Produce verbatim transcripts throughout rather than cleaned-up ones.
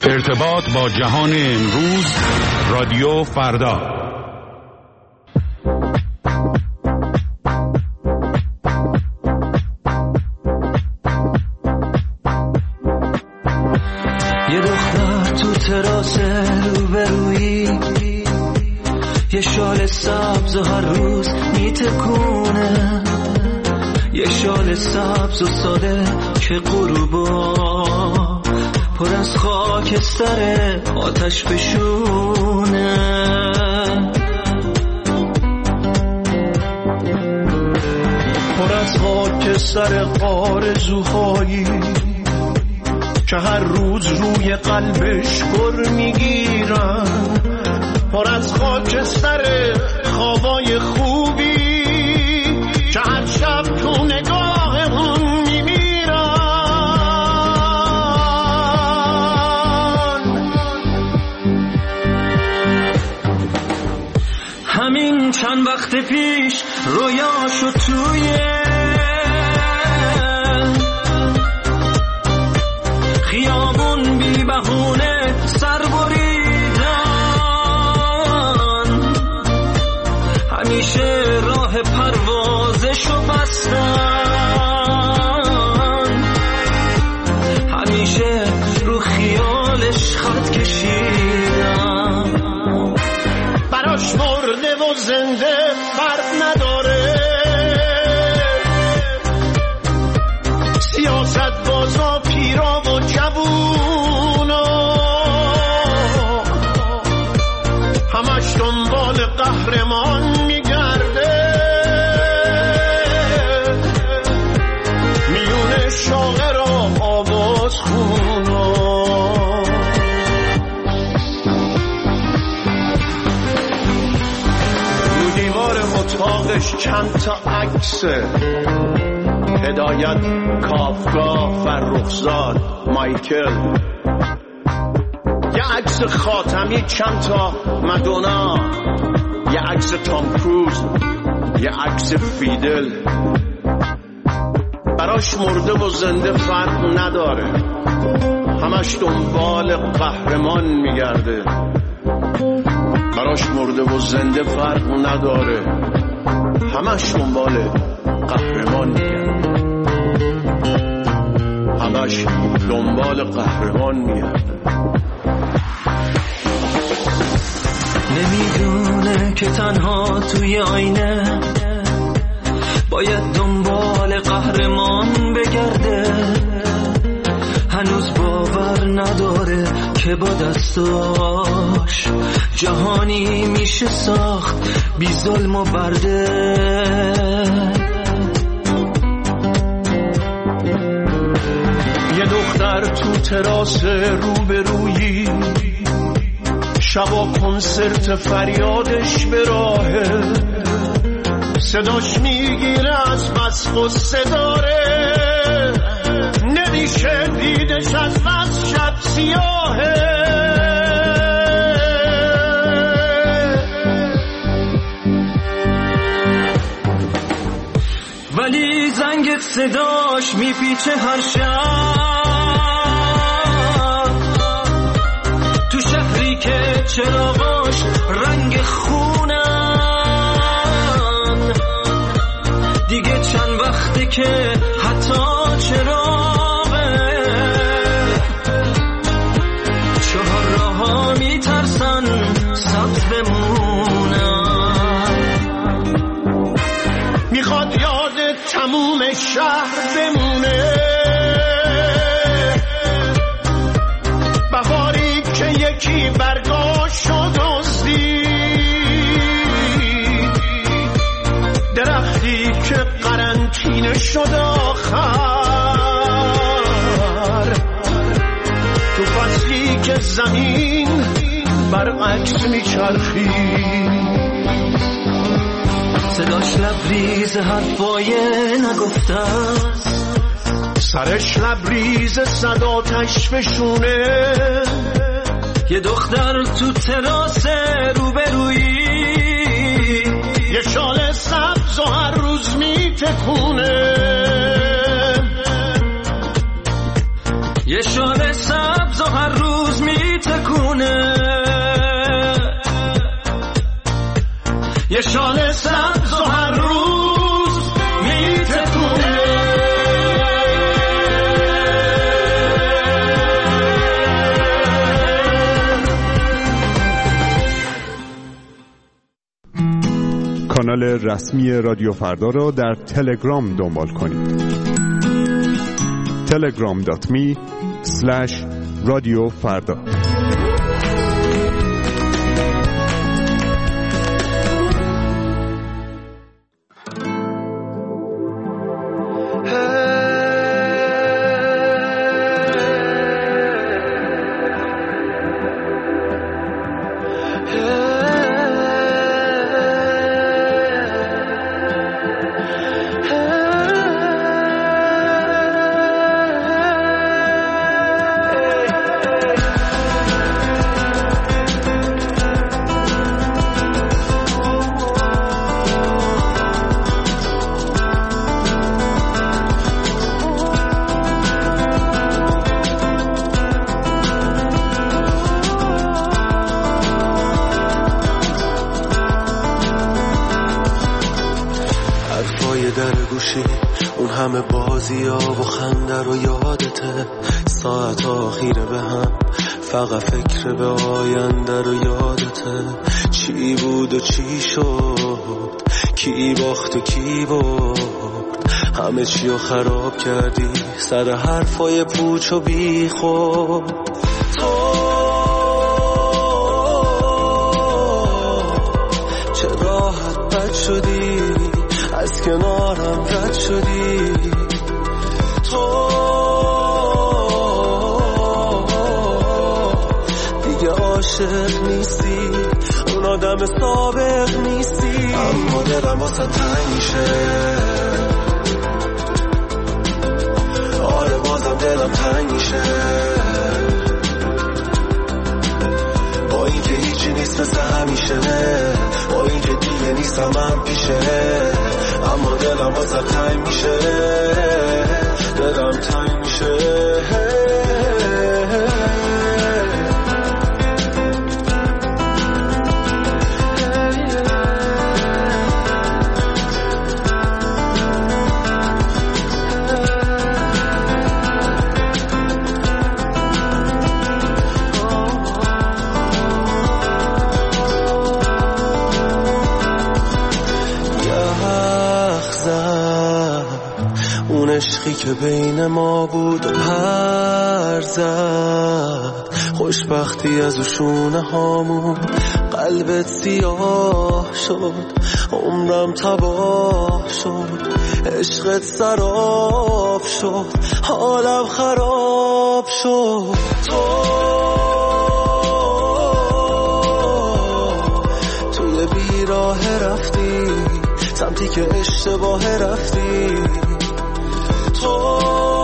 ارتباط با جهان امروز، رادیو فردا. یه دختر تو تراس روبرویی، یه شال سبز و هر روز میتکونه، یه شال سبز و ساده که غروبا پر از خاکستر آتش بشونه. پر از خاکستر آرزوهایی که هر روز روی قلبش پر میگیرن، پر از خاکستر خوابای خوبی که هر شب تو نگاه اون میمیرن. همین چند وقت پیش رویاشو توی خیابون بی بهونه سر بریدن، همیشه راه پروازشو بستن، همیشه رو خیالش خط کشیدن. براش مرده و زنده فرق نداره، سیاست بازا پیرا و جوونا همش دنبال قهرمان میگرده، میونه شاعر و آواز خونا. رو دیوار اتاقش چند تا عکسه، هدایت، کافکا، فرخزاد، مایکل، یه عکس خاتمی، چند تا مدونا، یه عکس تام کروز، یه عکس فیدل. براش مرده و زنده فرق نداره، همش دنبال قهرمان میگرده. براش مرده و زنده فرق نداره، همش دنبال قهرمان میگرده، همش دنبال قهرمان میگرده. نمیدونه که تنها توی آینه باید دنبال قهرمان بگرده، هنوز باور نداره که با دستاش جهانی میشه ساخت بی ظلم و برده. یه دختر تو تراس روبرویی، شبا کنسرت فریادش به راهه، صداش میگیره از بس غصه داره، نمیشه دیدش از بس شب سیاهه. ولی زنگ صداش میپیچه هر شب تو شهری که چراغاش رنگ خونن، دیگه چند وقته که حتی چراغه چهار راه‌ها میترسن سبز بمونن. میخواد یاد تموم شهر بمونه، بهاری که یکی برگاشو دزدید، درختی که قرنطینه شد آخر، تو فصلی که زمین برعکس میچرخید. صداش لبریز حرفای نگفته است، سرش لبریز صداتش فشونه. یه دختر تو تراس روبرویی، یه شال سبز و هر روز میتکونه، یه شال سبز و هر روز میتکونه. میتکونه، یه شال سبز و هر روز میتکونه. کانال رسمی رادیو فردا را در تلگرام دنبال کنید. تلگرام دات می اسلش رادیو فردا. اون همه بازی ها و خنده رو یادته، ساعت آخیره به هم فقط فکر به آینده رو یادته. چی بود و چی شد، کی باخت و کی برد، همه چی رو خراب کردی سر حرفای پوچ و بی خود. تو چه راحت بد شدی، از کنارم رد شدی. تو دیگه عاشق نیستی، اون آدم سابق نیستی. اما دلم واسه تنگ میشه، آره بازم دلم تنگ میشه. با این که هیچی نیست مثل همیشه، با این که دیگه نیستم من پیشه. اما دلم واسه تنگ میشه، دلم تنگ میشه. عشقی که بین ما بود و پر زد، خوشبختی از و شونه هامون قلبت سیاه شد. عمرم تباه شد، عشقت سراب شد، حالم خراب شد. تو توی بیراه رفتی، سمتی که اشتباه رفتی. تو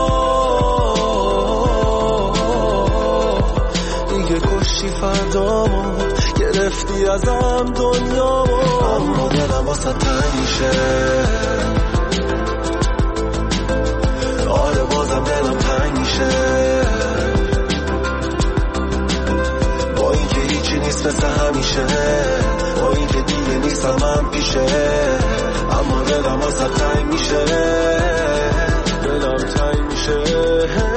دیگه کشتی فردامو، گرفتی ازم دنیامو. اما دلم واسه تنگ میشه، آره بازم دلم تنگ میشه. با این که هیچی نیست مثل همیشه، با این که دیگه نیستم من پیشه. اما دلم واسه تنگ میشه، دلم تنگ میشه.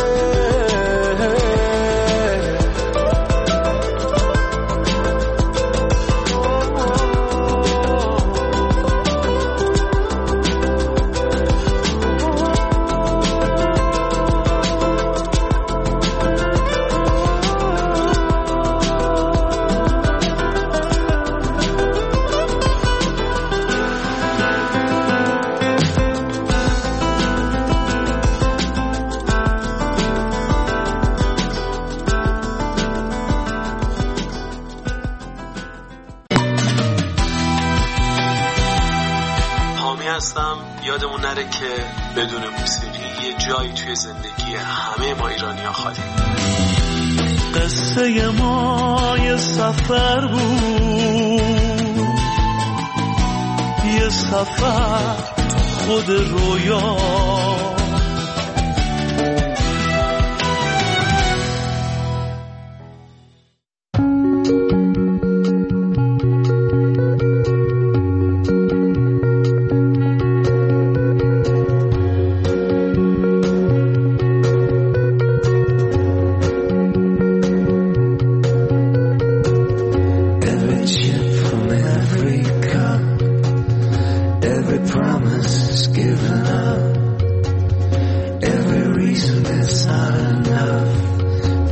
یادمون نره که بدون موسیقی یه جایی توی زندگی همه ما ایرانی‌ها خالی. قصه ما یه سفر بود، یه سفر خود رویا.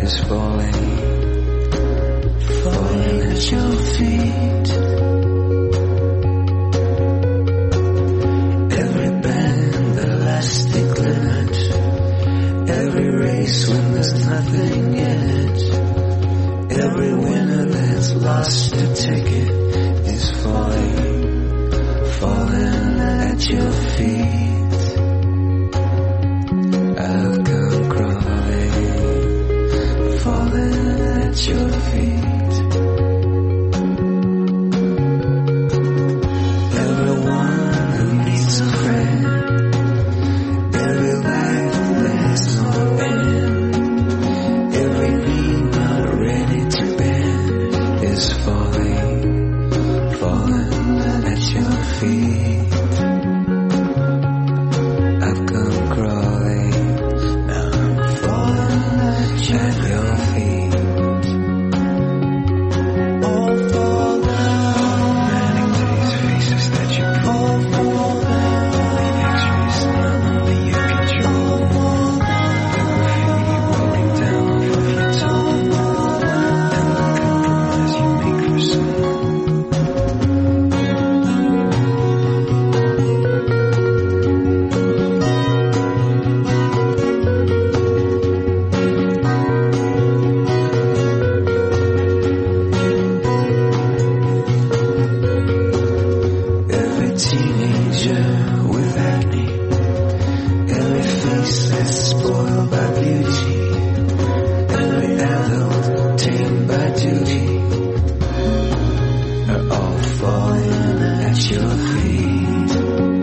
is falling, falling at your feet. Every bend, elastic limit, every race when there's nothing yet. Every winner that's lost a ticket is falling, falling at your feet. I've come crawling, falling at your feet. Everyone who needs a friend, every life that has no end, every knee not ready to bend is falling, falling at your feet. I've come crawling, now I'm falling at your feet. All fall down, running to these faces that you put. All fall down, the x-rays none under your control. All fall down, graffiti rolling down off of your tongue, and the compromise you make for someone. Every teenager with acne, every face that's spoiled by beauty, every adult tamed by duty, are all falling at your feet.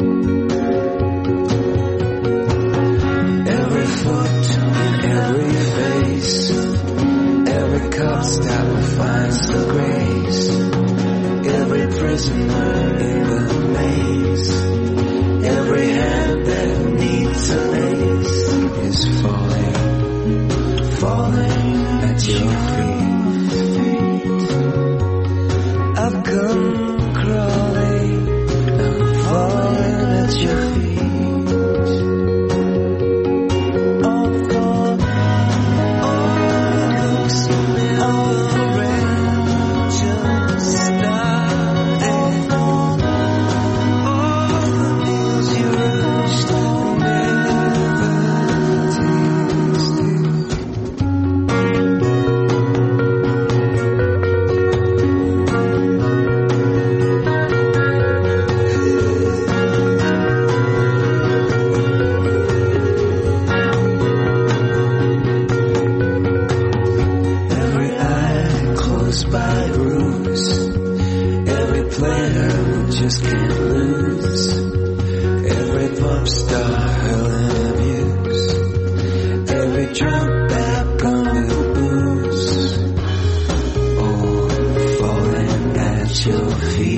Every foot in every face, every cop stop finds the grace, every prisoner in the maze, every hand that needs a lace is falling, falling at your feet. I've come crawling, I'm falling at your feet. All fall down, all looks, all the rain just started. All fall down, all the meals you rushed and never tasted. Every eye closed by ruse, every player who just can't lose, every pop star hurling abuse, every drunk back on the booze, all falling at your feet.